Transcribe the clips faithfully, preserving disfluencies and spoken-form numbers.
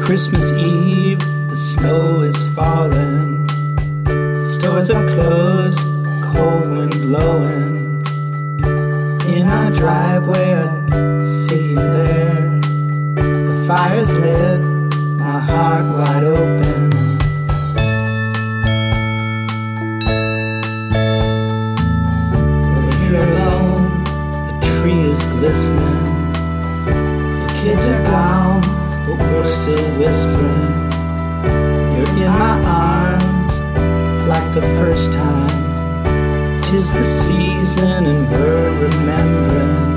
Christmas Eve, the snow is falling. Stores are closed, cold wind blowing. In our driveway, I see you there. The fire's lit, my heart wide open. We're here alone, the tree is glistening. The kids are gone, but we're still whispering. You're in my arms like the first time. 'Tis the season and we're remembering.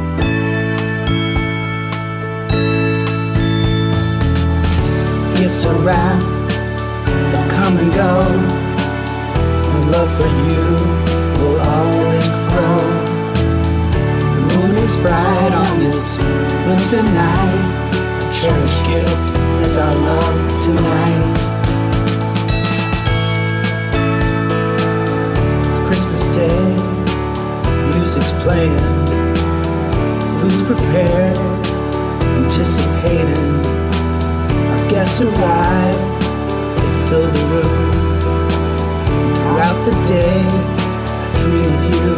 Gifts are wrapped, they'll come and go. My love for you will always grow. The moon is bright on this winter night. Cherished gift is our love tonight. It's Christmas Day, music's playing, food's prepared, anticipating. Our guests arrive, they fill the room. Throughout the day, I dream of you.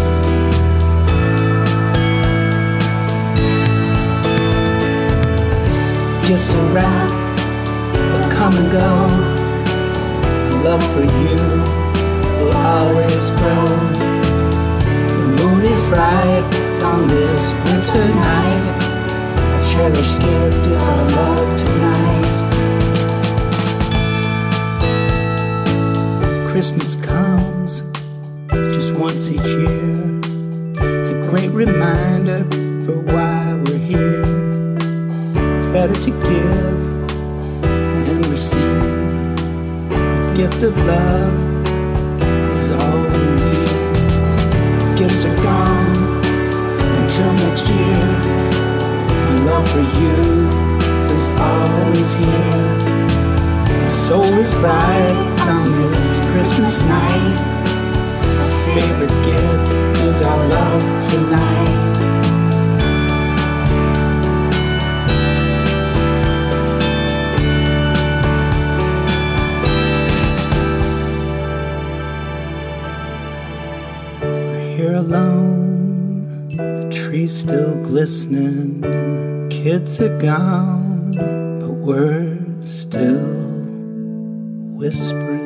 Gifts are wrapped, they'll come and go. Love for you will always grow. The moon is bright on this winter night. A cherished gift is our love tonight. Christmas comes just once each year. It's a great reminder for why we're here. Better to give than receive. The gift of love is all we need. Gifts are gone until next year. My love for you is always here. My soul is bright on this Christmas night. My favorite gift is our love tonight. Here alone, the tree's still glistening. Kids are gone, but we're still whispering.